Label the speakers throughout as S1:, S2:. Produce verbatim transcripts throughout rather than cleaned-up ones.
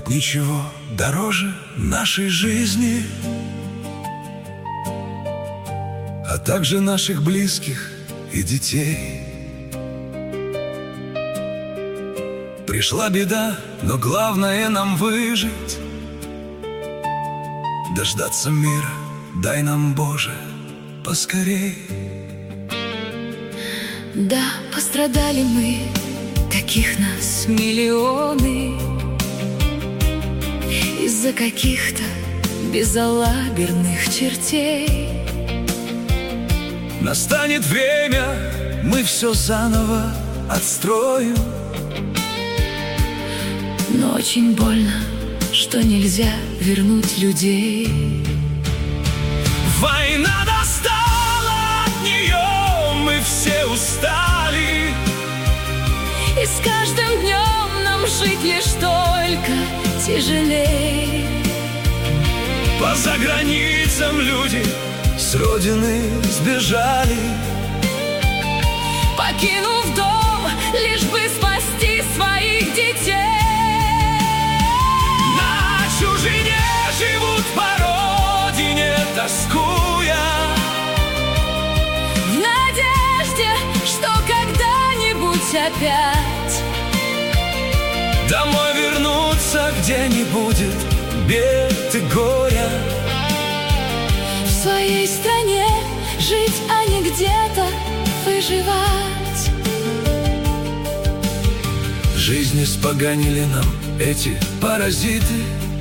S1: ничего дороже нашей жизни, а также наших близких и детей. Пришла беда, но главное нам выжить, дождаться мира, дай нам, Боже, поскорей.
S2: Да, пострадали мы, таких нас миллионы, из-за каких-то безалаберных чертей.
S1: Настанет время, мы все заново отстроим,
S2: но очень больно, что нельзя вернуть людей.
S1: Война достала, от нее мы все устали,
S2: и с каждым днем нам жить лишь только тяжелей.
S1: По заграницам люди с родины сбежали,
S2: покинув дом, лишь бы спасти своих детей.
S1: На чужине живут по родине, тоскуя,
S2: в надежде, что когда-нибудь опять
S1: домой вернуться, где не будет бед и горя.
S2: В своей стране жить, а не где-то выживать.
S1: Жизнь испоганили нам эти паразиты,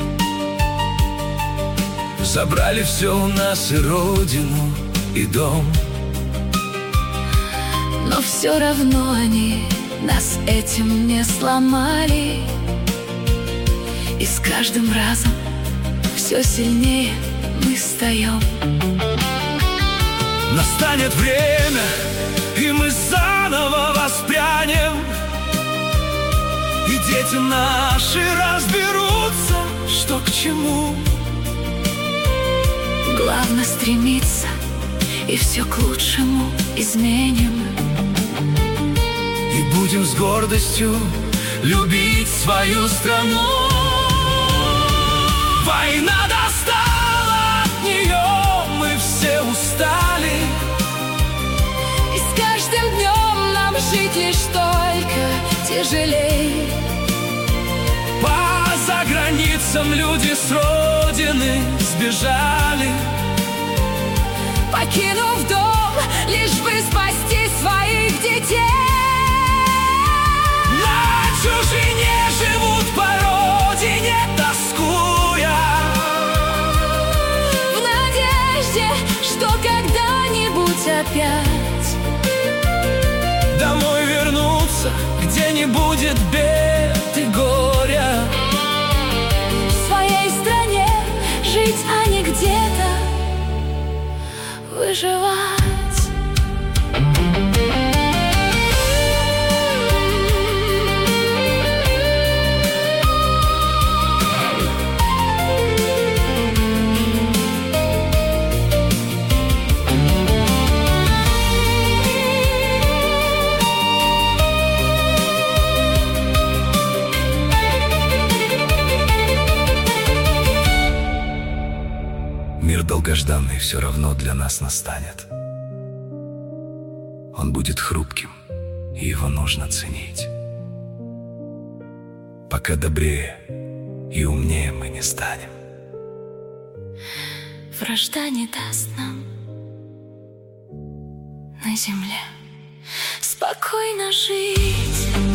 S1: забрали все у нас, и родину, и дом.
S2: Но все равно они нас этим не сломали, и с каждым разом все сильнее мы встаем.
S1: Настанет время, и мы заново воспрянем, и дети наши разберутся, что к чему.
S2: Главное стремиться, и все к лучшему изменим.
S1: И будем с гордостью любить свою страну. Война достала, от нее мы все устали,
S2: и с каждым днем нам жить лишь только тяжелей.
S1: По заграницам люди с родины сбежали,
S2: покинув дом, лишь бы спасти своих детей.
S1: На чужине живут по родине, тоскуя,
S2: в надежде, что когда-нибудь опять
S1: домой вернуться, где не будет бед и горя.
S2: в своей стране жить, а не где-то выживать.
S1: Мир долгожданный все равно для нас настанет. Он будет хрупким, и его нужно ценить, пока добрее и умнее мы не станем.
S2: Вражда не даст нам на земле спокойно жить.